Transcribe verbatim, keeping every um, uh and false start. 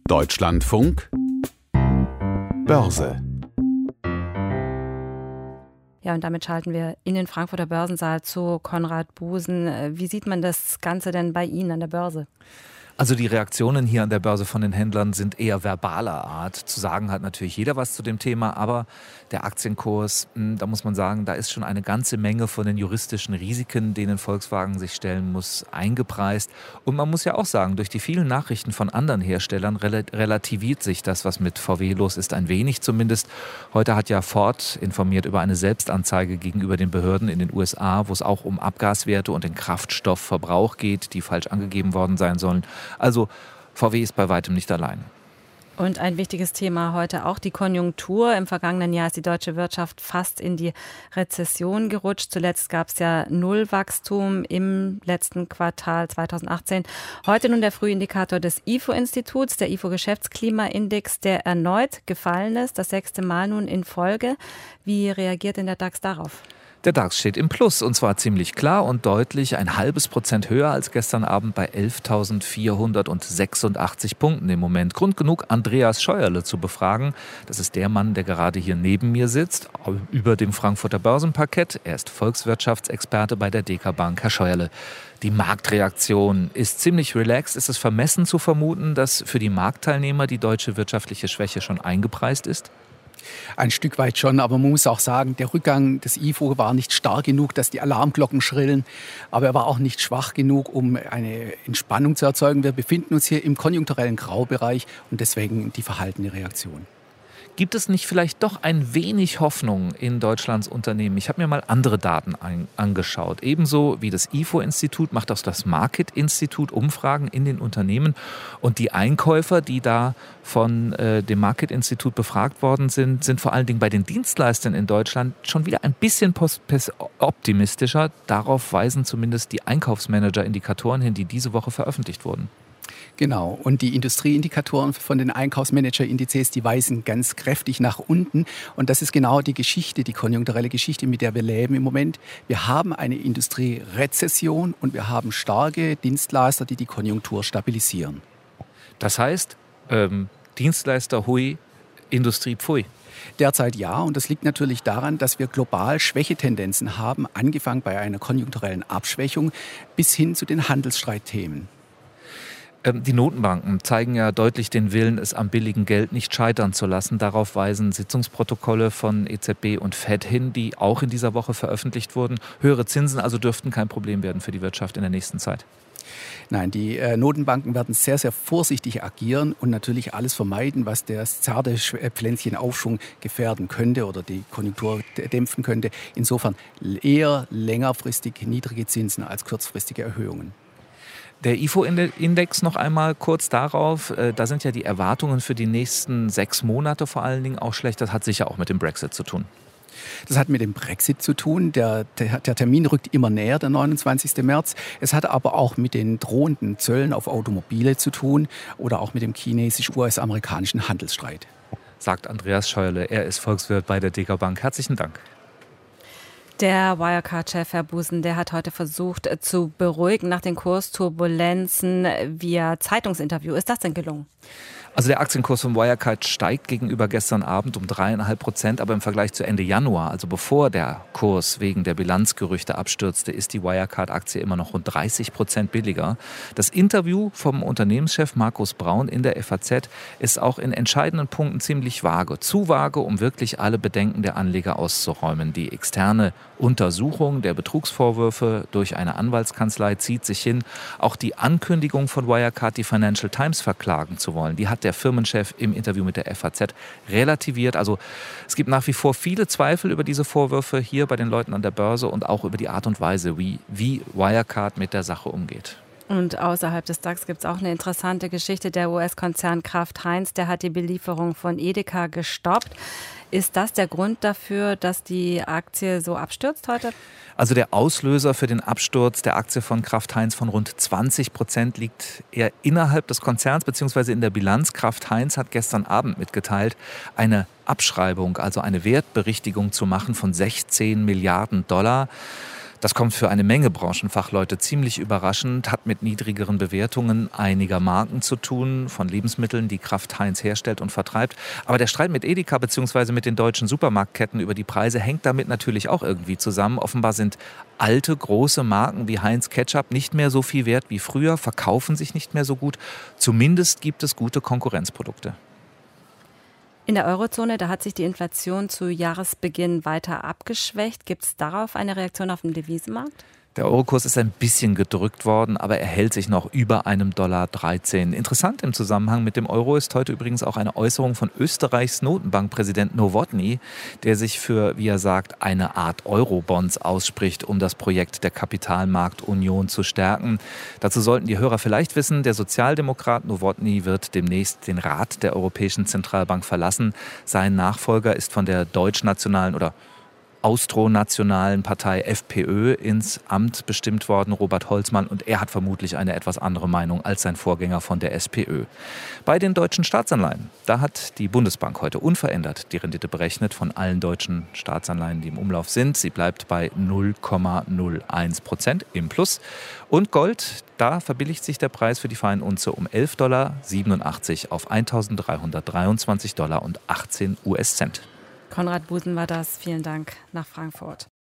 Deutschlandfunk Börse. Ja, und damit schalten wir in den Frankfurter Börsensaal zu Konrad Busen. Wie sieht man das Ganze denn bei Ihnen an der Börse? Also die Reaktionen hier an der Börse von den Händlern sind eher verbaler Art. Zu sagen hat natürlich jeder was zu dem Thema, aber der Aktienkurs, da muss man sagen, da ist schon eine ganze Menge von den juristischen Risiken, denen Volkswagen sich stellen muss, eingepreist. Und man muss ja auch sagen, durch die vielen Nachrichten von anderen Herstellern relativiert sich das, was mit V W los ist, ein wenig zumindest. Heute hat ja Ford informiert über eine Selbstanzeige gegenüber den Behörden in den U S A, wo es auch um Abgaswerte und den Kraftstoffverbrauch geht, die falsch angegeben worden sein sollen. Also V W ist bei weitem nicht allein. Und ein wichtiges Thema heute auch die Konjunktur. Im vergangenen Jahr ist die deutsche Wirtschaft fast in die Rezession gerutscht. Zuletzt gab es ja Nullwachstum im letzten Quartal zweitausendachtzehn. Heute nun der Frühindikator des I F O-Instituts, der I F O-Geschäftsklimaindex, der erneut gefallen ist, das sechste Mal nun in Folge. Wie reagiert denn der DAX darauf? Der DAX steht im Plus und zwar ziemlich klar und deutlich, ein halbes Prozent höher als gestern Abend bei elftausendvierhundertsechsundachtzig Punkten im Moment. Grund genug, Andreas Scheuerle zu befragen. Das ist der Mann, der gerade hier neben mir sitzt, über dem Frankfurter Börsenparkett. Er ist Volkswirtschaftsexperte bei der D K Bank. Herr Scheuerle, die Marktreaktion ist ziemlich relaxed. Ist es vermessen zu vermuten, dass für die Marktteilnehmer die deutsche wirtschaftliche Schwäche schon eingepreist ist? Ein Stück weit schon, aber man muss auch sagen, der Rückgang des I F O war nicht stark genug, dass die Alarmglocken schrillen, aber er war auch nicht schwach genug, um eine Entspannung zu erzeugen. Wir befinden uns hier im konjunkturellen Graubereich und deswegen die verhaltene Reaktion. Gibt es nicht vielleicht doch ein wenig Hoffnung in Deutschlands Unternehmen? Ich habe mir mal andere Daten ein, angeschaut. Ebenso wie das I F O-Institut macht auch das Market-Institut Umfragen in den Unternehmen. Und die Einkäufer, die da von äh, dem Market-Institut befragt worden sind, sind vor allen Dingen bei den Dienstleistern in Deutschland schon wieder ein bisschen optimistischer. Darauf weisen zumindest die Einkaufsmanager-Indikatoren hin, die diese Woche veröffentlicht wurden. Genau, und die Industrieindikatoren von den Einkaufsmanager-Indizes, die weisen ganz kräftig nach unten. Und das ist genau die Geschichte, die konjunkturelle Geschichte, mit der wir leben im Moment. Wir haben eine Industrierezession und wir haben starke Dienstleister, die die Konjunktur stabilisieren. Das heißt, ähm, Dienstleister hui, Industrie pfui. Derzeit ja, und das liegt natürlich daran, dass wir global Schwächetendenzen haben, angefangen bei einer konjunkturellen Abschwächung bis hin zu den Handelsstreitthemen. Die Notenbanken zeigen ja deutlich den Willen, es am billigen Geld nicht scheitern zu lassen. Darauf weisen Sitzungsprotokolle von E Z B und Fed hin, die auch in dieser Woche veröffentlicht wurden. Höhere Zinsen also dürften kein Problem werden für die Wirtschaft in der nächsten Zeit. Nein, die äh, Notenbanken werden sehr, sehr vorsichtig agieren und natürlich alles vermeiden, was das zarte Pflänzchenaufschwung gefährden könnte oder die Konjunktur dämpfen könnte. Insofern eher längerfristig niedrige Zinsen als kurzfristige Erhöhungen. Der I F O-Index noch einmal kurz darauf. Da sind ja die Erwartungen für die nächsten sechs Monate vor allen Dingen auch schlecht. Das hat sicher auch mit dem Brexit zu tun. Das hat mit dem Brexit zu tun. Der, der, der Termin rückt immer näher, der neunundzwanzigsten März. Es hat aber auch mit den drohenden Zöllen auf Automobile zu tun oder auch mit dem chinesisch-U S-amerikanischen Handelsstreit. Sagt Andreas Scheuerle. Er ist Volkswirt bei der D K Bank. Herzlichen Dank. Der Wirecard-Chef, Herr Busen, der hat heute versucht zu beruhigen nach den Kursturbulenzen via Zeitungsinterview. Ist das denn gelungen? Also der Aktienkurs von Wirecard steigt gegenüber gestern Abend um drei Komma fünf Prozent, aber im Vergleich zu Ende Januar, also bevor der Kurs wegen der Bilanzgerüchte abstürzte, ist die Wirecard-Aktie immer noch rund dreißig Prozent billiger. Das Interview vom Unternehmenschef Markus Braun in der F A Z ist auch in entscheidenden Punkten ziemlich vage. Zu vage, um wirklich alle Bedenken der Anleger auszuräumen. Die externe Untersuchung der Betrugsvorwürfe durch eine Anwaltskanzlei zieht sich hin. Auch die Ankündigung von Wirecard, die Financial Times verklagen zu wollen, die hat der Firmenchef im Interview mit der F A Z relativiert. Also es gibt nach wie vor viele Zweifel über diese Vorwürfe hier bei den Leuten an der Börse und auch über die Art und Weise, wie, wie Wirecard mit der Sache umgeht. Und außerhalb des DAX gibt es auch eine interessante Geschichte. Der U S-Konzern Kraft Heinz, der hat die Belieferung von Edeka gestoppt. Ist das der Grund dafür, dass die Aktie so abstürzt heute? Also der Auslöser für den Absturz der Aktie von Kraft Heinz von rund zwanzig Prozent liegt eher innerhalb des Konzerns bzw. in der Bilanz. Kraft Heinz hat gestern Abend mitgeteilt, eine Abschreibung, also eine Wertberichtigung zu machen von sechzehn Milliarden Dollar. Das kommt für eine Menge Branchenfachleute ziemlich überraschend, hat mit niedrigeren Bewertungen einiger Marken zu tun, von Lebensmitteln, die Kraft Heinz herstellt und vertreibt. Aber der Streit mit Edeka bzw. mit den deutschen Supermarktketten über die Preise hängt damit natürlich auch irgendwie zusammen. Offenbar sind alte, große Marken wie Heinz Ketchup nicht mehr so viel wert wie früher, verkaufen sich nicht mehr so gut. Zumindest gibt es gute Konkurrenzprodukte. In der Eurozone, da hat sich die Inflation zu Jahresbeginn weiter abgeschwächt. Gibt es darauf eine Reaktion auf den Devisenmarkt? Der Eurokurs ist ein bisschen gedrückt worden, aber er hält sich noch über einem Dollar dreizehn. Interessant im Zusammenhang mit dem Euro ist heute übrigens auch eine Äußerung von Österreichs Notenbankpräsident Nowotny, der sich für, wie er sagt, eine Art Eurobonds ausspricht, um das Projekt der Kapitalmarktunion zu stärken. Dazu sollten die Hörer vielleicht wissen, der Sozialdemokrat Nowotny wird demnächst den Rat der Europäischen Zentralbank verlassen. Sein Nachfolger ist von der deutschnationalen oder austronationalen Partei F P Ö ins Amt bestimmt worden, Robert Holzmann, und er hat vermutlich eine etwas andere Meinung als sein Vorgänger von der S P Ö. Bei den deutschen Staatsanleihen, da hat die Bundesbank heute unverändert die Rendite berechnet von allen deutschen Staatsanleihen, die im Umlauf sind. Sie bleibt bei null Komma null eins Prozent im Plus. Und Gold, da verbilligt sich der Preis für die Feinunze um elf Komma siebenundachtzig Dollar auf eintausenddreihundertdreiundzwanzig Dollar und achtzehn US-Cent. Konrad Busen war das. Vielen Dank nach Frankfurt.